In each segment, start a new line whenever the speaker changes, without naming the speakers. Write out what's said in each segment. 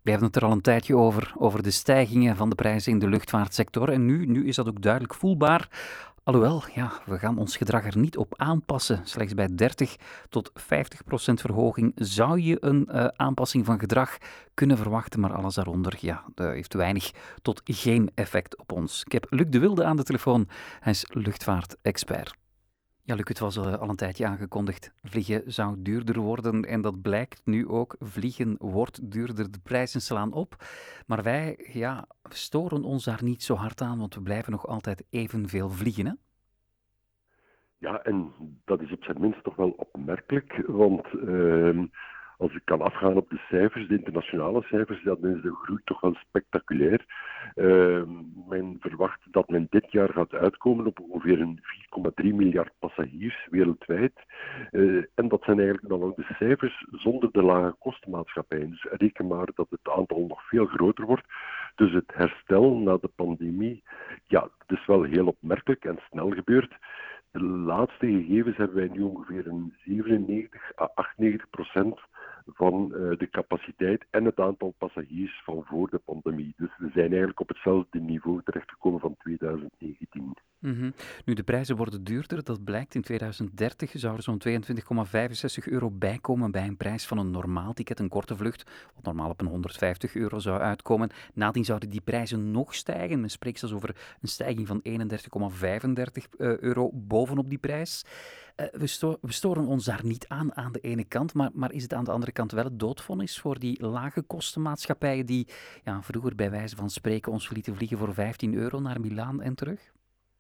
We hebben het er al een tijdje over de stijgingen van de prijzen in de luchtvaartsector. En nu is dat ook duidelijk voelbaar. Alhoewel, ja, we gaan ons gedrag er niet op aanpassen. Slechts bij 30 tot 50% verhoging zou je een aanpassing van gedrag kunnen verwachten. Maar alles daaronder, ja, dat heeft weinig tot geen effect op ons. Ik heb Luc de Wilde aan de telefoon. Hij is luchtvaartexpert. Ja, Luc, het was al een tijdje aangekondigd. Vliegen zou duurder worden en dat blijkt nu ook. Vliegen wordt duurder, de prijzen slaan op. Maar wij, ja, storen ons daar niet zo hard aan, want we blijven nog altijd evenveel vliegen, hè?
Ja, en dat is op zijn minst toch wel opmerkelijk, want als ik kan afgaan op de cijfers, de internationale cijfers, dan is de groei toch wel spectaculair. Men verwacht dat men dit jaar gaat uitkomen op ongeveer een 4,3 miljard passagiers wereldwijd. En dat zijn eigenlijk dan ook de cijfers zonder de lage kostenmaatschappijen. Dus reken maar dat het aantal nog veel groter wordt. Dus het herstel na de pandemie, ja, dat is wel heel opmerkelijk en snel gebeurd. De laatste gegevens hebben wij nu ongeveer een 97 à 98% van de capaciteit en het aantal passagiers van voor de pandemie. Dus we zijn eigenlijk op hetzelfde niveau terechtgekomen van 2019.
Nu, de prijzen worden duurder. Dat blijkt in 2030 zou er zo'n 22,65 euro bijkomen bij een prijs van een normaal ticket, een korte vlucht, wat normaal op een 150 euro zou uitkomen. Nadien zouden die prijzen nog stijgen. Men spreekt zelfs over een stijging van 31,35 euro bovenop die prijs. We storen ons daar niet aan de ene kant, maar is het aan de andere kant wel het doodvonnis voor die lage kostenmaatschappijen die vroeger bij wijze van spreken ons lieten vliegen voor 15 euro naar Milaan en terug?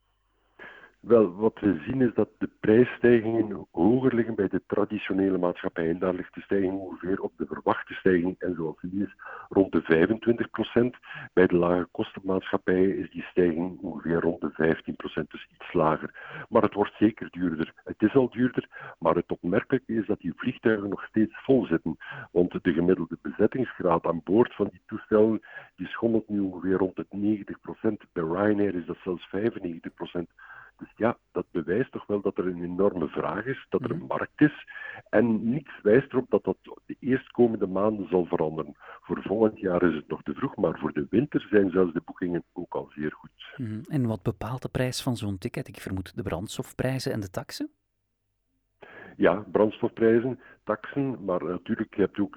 Wel, wat we zien is dat de prijsstijgingen hoger liggen bij de traditionele maatschappijen. Daar ligt de stijging ongeveer op de verwachte stijging en zoals die is rond de 25%. Bij de lage kostenmaatschappijen is die stijging ongeveer rond de 15%, dus iets lager. Maar het wordt zeker duurder. Het is al duurder, maar het opmerkelijke is dat die vliegtuigen nog steeds vol zitten. Want de gemiddelde bezettingsgraad aan boord van die toestellen die schommelt nu ongeveer rond het 90%. Bij Ryanair is dat zelfs 95%. Dus ja, dat bewijst toch wel dat er een enorme vraag is, dat er een markt is. En niets wijst erop dat dat de eerstkomende maanden zal veranderen. Voor volgend jaar is het nog te vroeg, maar voor de winter zijn zelfs de boekingen ook al zeer goed.
En wat bepaalt de prijs van zo'n ticket? Ik vermoed de brandstofprijzen en de taksen?
Ja, brandstofprijzen, taksen, maar natuurlijk je hebt ook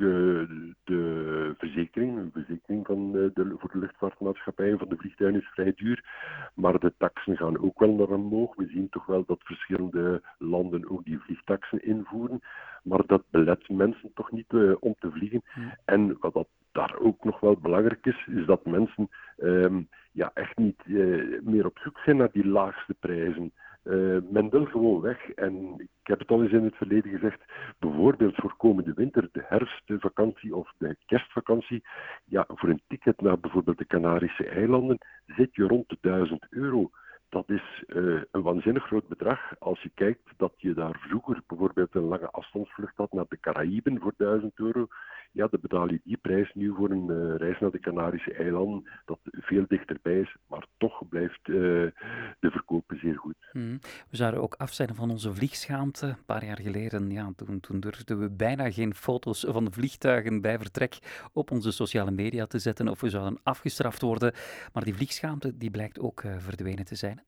de verzekering. Een verzekering voor de luchtvaartmaatschappijen van de vliegtuigen is vrij duur, maar de taksen gaan ook wel naar omhoog. We zien toch wel dat verschillende landen ook die vliegtaksen invoeren, maar dat belet mensen toch niet om te vliegen. En wat dat daar ook nog wel belangrijk is dat mensen echt niet meer op zoek zijn naar die laagste prijzen. Men wil gewoon weg. En ik heb het al eens in het verleden gezegd, bijvoorbeeld voor komende winter, de herfstvakantie of de kerstvakantie, ja, voor een ticket naar bijvoorbeeld de Canarische eilanden zit je rond de 1000 euro. Dat is een waanzinnig groot bedrag. Als je kijkt dat je daar vroeger bijvoorbeeld een lange afstandsvlucht had naar de Caraïben voor 1000 euro, ja, dan betaal je die prijs nu voor een reis naar de Canarische eilanden, dat veel dichterbij is, maar toch blijft de verkoop zeer goed.
We zouden ook af zijn van onze vliegschaamte. Een paar jaar geleden, toen durfden we bijna geen foto's van de vliegtuigen bij vertrek op onze sociale media te zetten of we zouden afgestraft worden. Maar die vliegschaamte die blijkt ook verdwenen te zijn.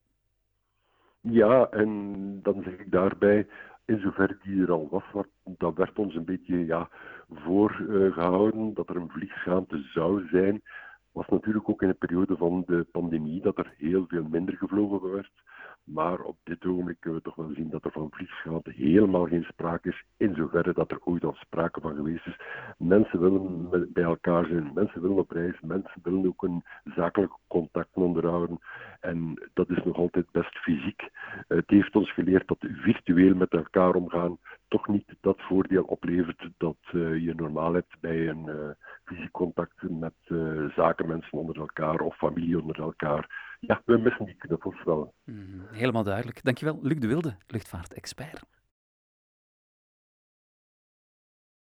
Ja, en dan zeg ik daarbij, in zoverre die er al was, dat werd ons een beetje voorgehouden dat er een vliegschaamte zou zijn. Was natuurlijk ook in de periode van de pandemie dat er heel veel minder gevlogen werd. Maar op dit ogenblik kunnen we toch wel zien dat er van vliegschaamte helemaal geen sprake is, in zoverre dat er ooit al sprake van geweest is. Mensen willen bij elkaar zijn, mensen willen op reis, mensen willen ook een zakelijk contact onderhouden. En dat is nog altijd best fysiek. Het heeft ons geleerd dat virtueel met elkaar omgaan toch niet dat voordeel oplevert dat je normaal hebt bij een fysiek contact met zakenmensen onder elkaar of familie onder elkaar. Ja, we missen die knuffels wel.
Helemaal duidelijk. Dankjewel, Luc de Wilde, luchtvaartexpert.